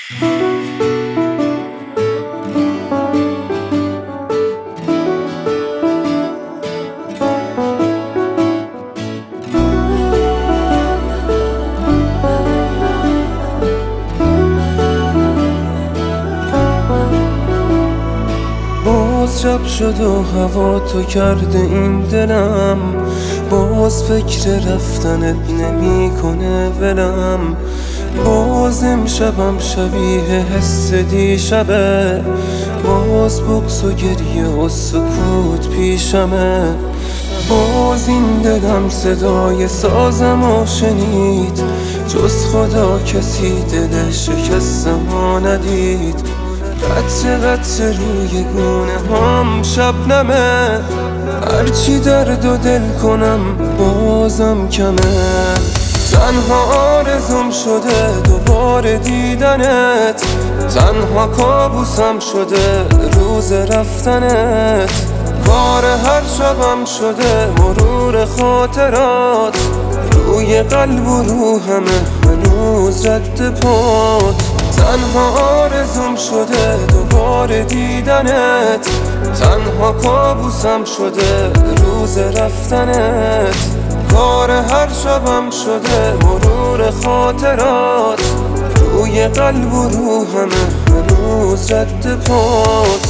باز شب شد و هوا تو کرده این دلم، باز فکر رفتنت نمیکنه ولم. باز امشبم شبیه حس دیشبه، باز بغض و گریه و سکوت پیشمه. باز این دلم صدای سازمو شنید، جز خدا کسی دل شکستمو ندید. قطره قطره روی گونه هم شبنمه، هرچی درد و دل کنم بازم کمه. تنها آرزوم شده دوباره دیدنت، تنها کابوسم شده روز رفتنت. کار هر شبم شده مرور خاطرات، روی قلب و روحمه هنوز رد پات. تنها آرزوم شده دوباره دیدنت، تنها کابوسم شده روز رفتنت. کار هر شبم شده مرور خاطرات، روی قلب و روحمه هنوز رد پات.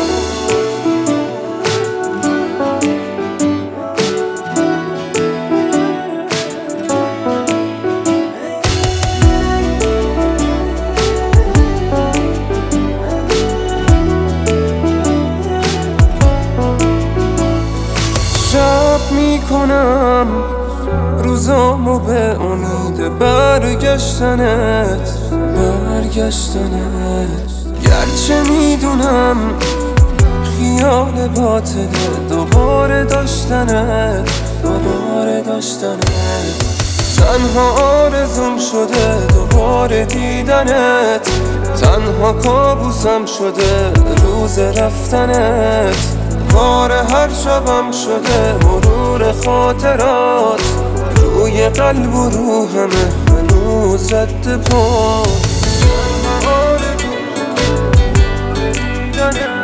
میکنم روزامو به امید برگشتنت. گرچه میدونم خیال باطله دوباره داشتنت. تنها آرزوم شده دوباره دیدنت، تنها کابوسم شده روز رفتنت. کار هر شبم شده مرور خاطرات، روی قلب و روحمه هنوز رد پات.